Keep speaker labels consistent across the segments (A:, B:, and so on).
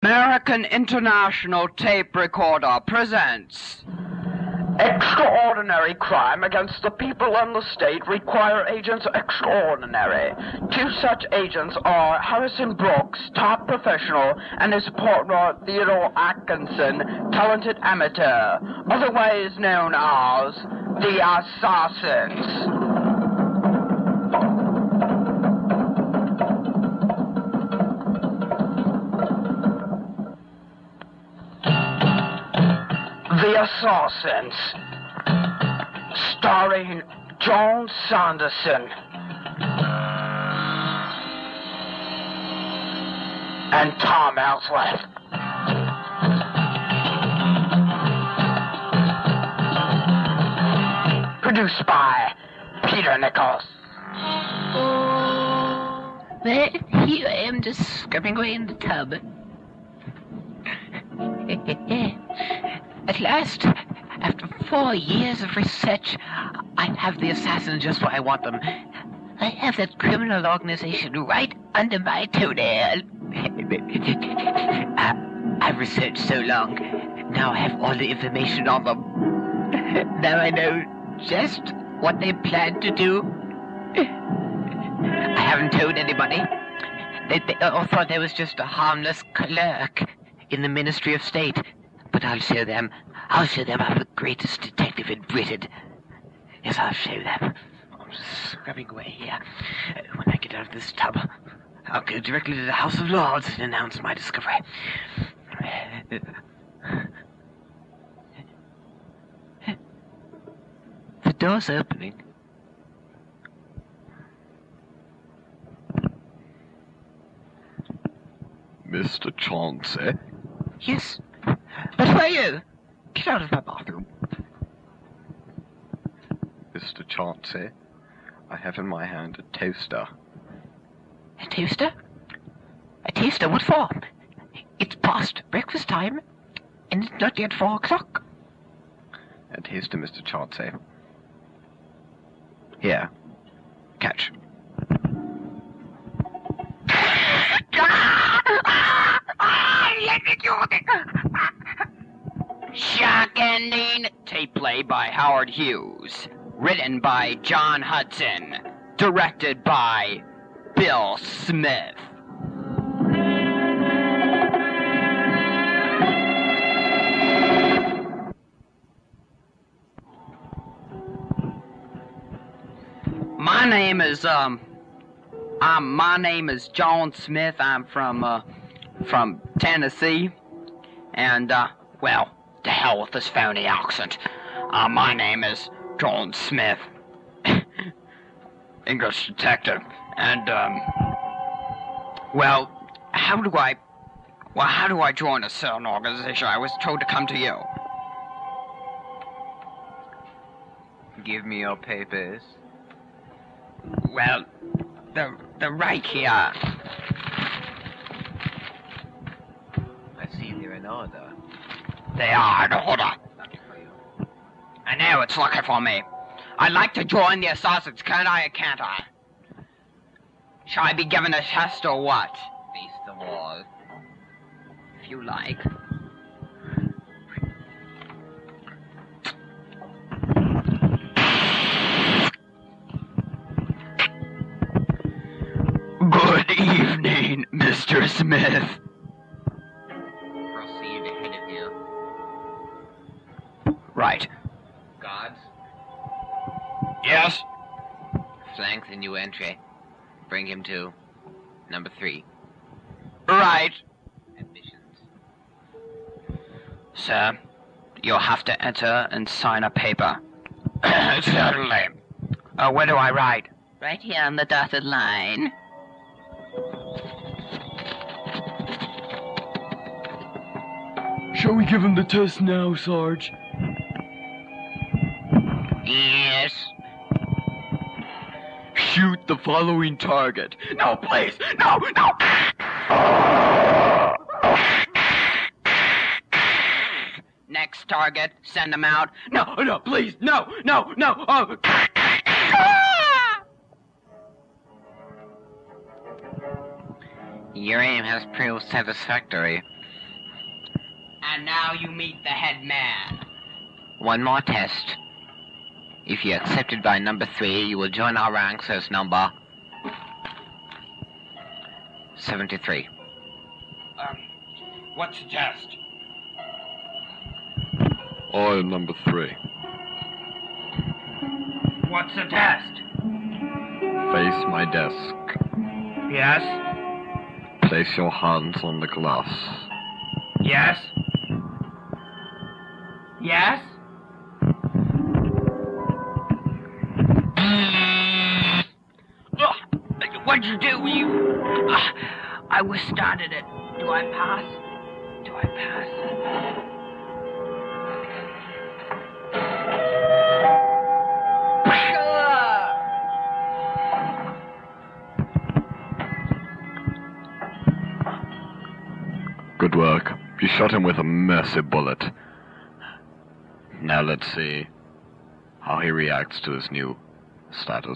A: American International Tape Recorder presents Extraordinary Crime Against the People and the State Require Agents Extraordinary. Two such agents are Harrison Brooks, top professional, and his partner Theodore Atkinson, talented amateur, otherwise known as the Assassins. The Assassins, starring John Sanderson and Tom Ellsworth. Produced by Peter Nichols.
B: Well, here I am just scrubbing away in the tub. At last, after 4 years of research, I have the assassins just where I want them. I have that criminal organization right under my toenail. I've researched so long. Now I have all the information on them. Now I know just what they plan to do. I haven't told anybody. They all thought there was just a harmless clerk in the Ministry of State. But I'll show them. I'm the greatest detective in Britain. Yes, I'll show them. I'm scrubbing away here. When I get out of this tub, I'll go directly to the House of Lords and announce my discovery. The door's opening.
C: Mr. Chauncey?
B: Yes. But who are you? Get out of my bathroom.
C: Mr. Chauncey, I have in my hand a toaster.
B: A toaster? A toaster? What for? It's past breakfast time, and it's not yet 4 o'clock.
C: A toaster, Mr. Chauncey. Here. Catch.
A: Let me do it! Shock Ending, tape play by Howard Hughes. Written by John Hudson. Directed by Bill Smith. My name is John Smith. I'm from Tennessee. And, well, to hell with this phony accent. My name is John Smith. English detective. And, how do I join a certain organization? I was told to come to you.
D: Give me your papers.
A: Well, they're right here.
D: I see they're in order.
A: They are in order. I know, it's lucky for me. I'd like to join the Assassins, can I or can't I? Shall I be given a test or what?
D: Face the wall.
A: If you like. Good evening, Mr. Smith.
D: Proceed ahead of you.
A: Right.
D: Guards,
A: Yes?
D: flank the new entry. Bring him to number 3.
A: Right.
D: Admissions.
A: Sir, you'll have to enter and sign a paper. Certainly. Where do I write?
B: Right here on the dotted line.
C: Shall we give him the test now, Sarge?
A: Yes.
C: Shoot the following target.
A: No, please! No! Next target, send them out. No, please, no! Oh.
D: Your aim has proved satisfactory.
E: And now you meet the head man.
B: One more test. If you're accepted by number 3, you will join our ranks as number 73.
E: What's the test?
C: I am number 3.
E: What's the test?
C: Face my desk.
E: Yes?
C: Place your hands on the glass.
E: Yes? Yes? What'd you do? I was started it. Do I pass? Do I pass?
C: Good work. You shot him with a mercy bullet. Now let's see how he reacts to his new status.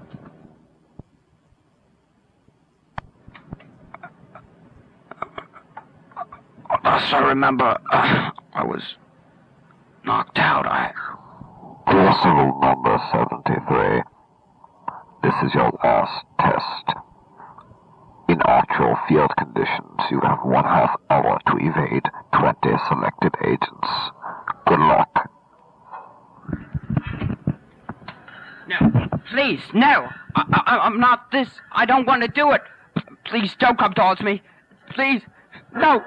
A: Last I remember, I was knocked out.
F: Crucible number 73. This is your last test. In actual field conditions, you have 1/2 hour to evade 20 selected agents. Good luck.
E: No, please, no. I'm not this. I don't want to do it. Please don't come towards me. Please, no.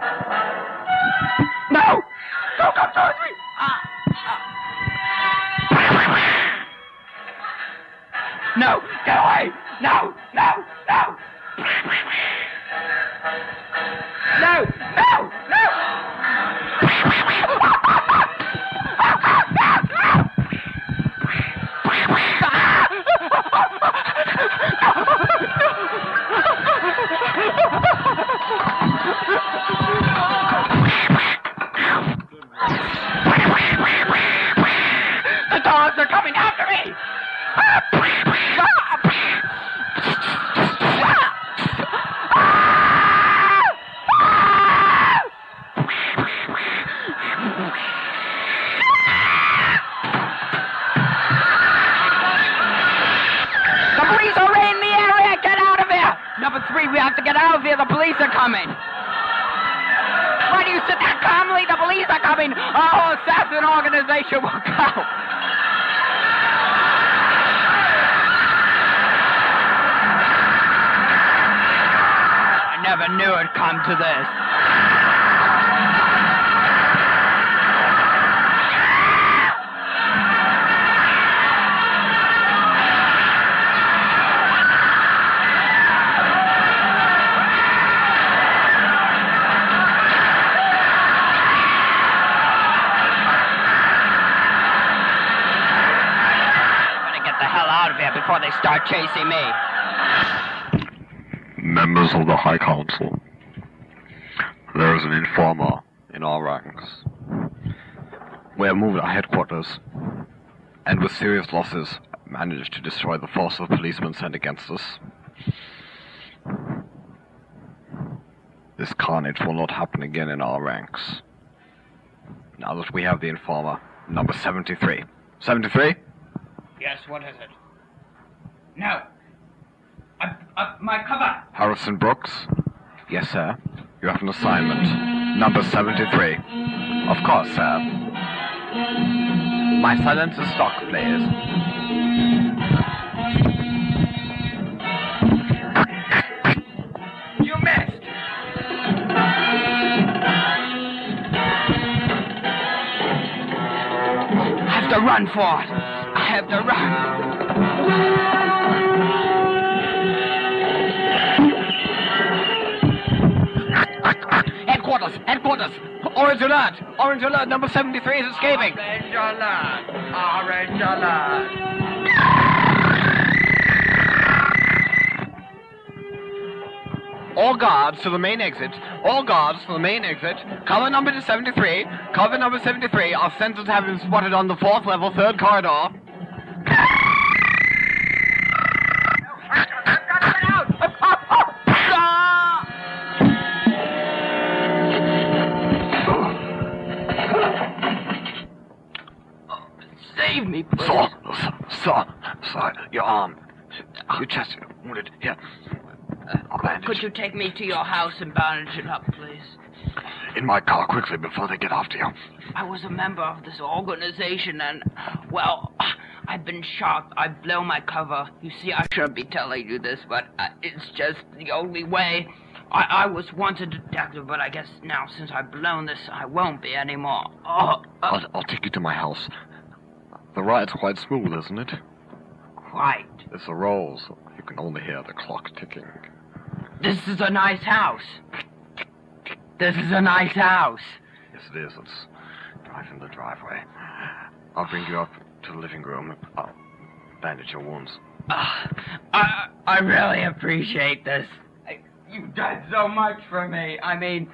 E: No! Don't come towards me! No! Get away! No! No! No! No! No! The dogs are coming after me! The police are in the area! Get out of here! Number 3, we have to get out of here. The police are coming. Why do you sit there calmly? The police are coming. Our assassin organization will go. I never knew it'd come to this. Before they start chasing me.
C: Members of the High Council, there is an informer in our ranks. We have moved our headquarters, and with serious losses, managed to destroy the force of policemen sent against us. This carnage will not happen again in our ranks. Now that we have the informer, number 73. 73?
E: Yes, what is it? No. My cover.
C: Harrison Brooks? Yes, sir. You have an assignment. Number 73. Of course, sir. My silence is stock, please.
E: You missed. I have to run for it. I have to run. Headquarters!
C: Orange alert! Orange alert! Number 73 is escaping!
E: Orange alert! Orange alert!
C: All guards to the main exit. All guards to the main exit. Cover number 73. Cover number 73. Our sensors have been spotted on the 4th level, 3rd corridor.
E: me, please?
C: Sir, your arm. Your chest wounded. Here. I'll bandage.
E: Could you take me to your house and bandage it up, please?
C: In my car, quickly, before they get after you.
E: I was a member of this organization and, well, I've been shot. I blow my cover. You see, I shouldn't be telling you this, but it's just the only way. I was once a detective, but I guess now, since I've blown this, I won't be anymore.
C: I'll take you to my house. The ride's quite smooth, isn't it?
E: Right.
C: It's the rolls. You can only hear the clock ticking.
E: This is a nice house. This is a nice house.
C: Yes, it is. Let's drive in the driveway. I'll bring you up to the living room. I'll bandage your wounds.
E: I really appreciate this. You've done so much for me. I mean,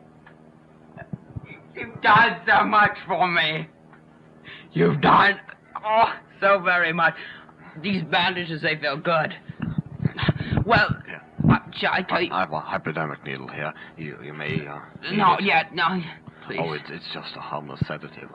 E: you've done so much for me. You've done, so very much. These bandages, they feel good. Well, shall I tell you?
C: I have a hypodermic needle here. You may,
E: No, please.
C: Oh, it's just a harmless sedative.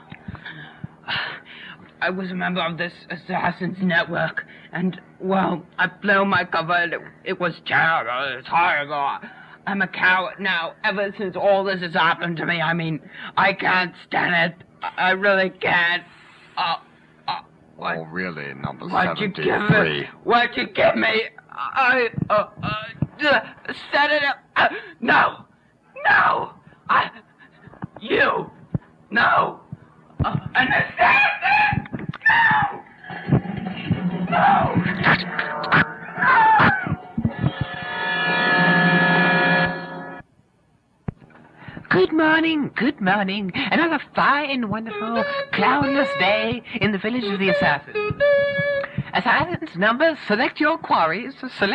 E: I was a member of this assassin's network, and, well, I blew my cover, and it was terrible. It's horrible. I'm a coward now. Ever since all this has happened to me, I mean, I can't stand it. I really can't. What?
C: Oh, really, number
E: What'd you
C: 73.
E: What'd you give me? Set it up. No. You. No. Understand it? No.
B: Good morning. Another fine, wonderful, cloudless day in the village of the assassins. Assassins, numbers, select your quarries.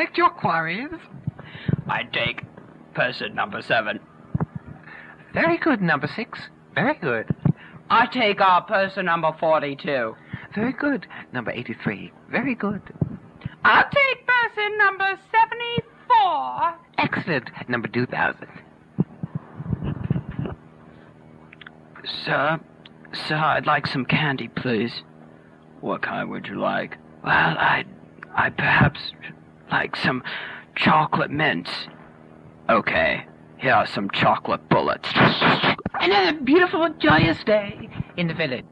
E: I take person number 7.
B: Very good, number 6. Very good.
E: I take person number 42.
B: Very good, number 83. Very good.
E: I'll take person number 74.
B: Excellent, number 2000.
E: Sir, I'd like some candy, please. What kind would you like? Well, I'd perhaps like some chocolate mints. Okay, here are some chocolate bullets.
B: Another beautiful, joyous day in the village.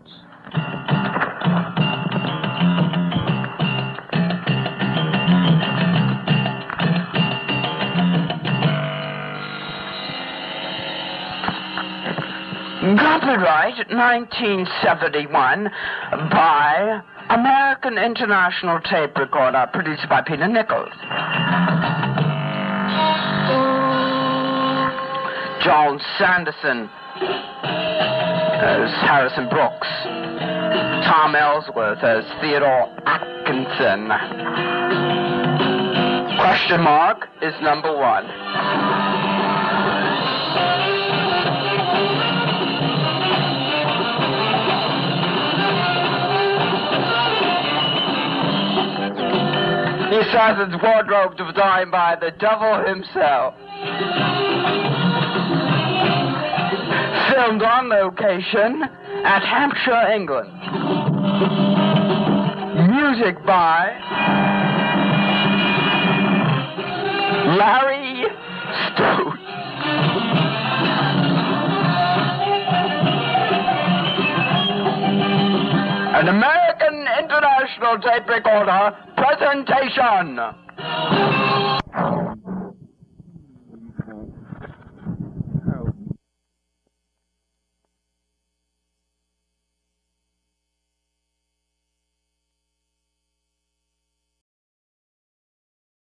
A: Copyright 1971 by American International Tape Recorder, produced by Peter Nichols. John Sanderson as Harrison Brooks. Tom Ellsworth as Theodore Atkinson. Question mark is number 1. The assassin's wardrobe designed by the devil himself. Filmed on location at Hampshire, England. Music by Larry Stone. An American International Tape Recorder presentation.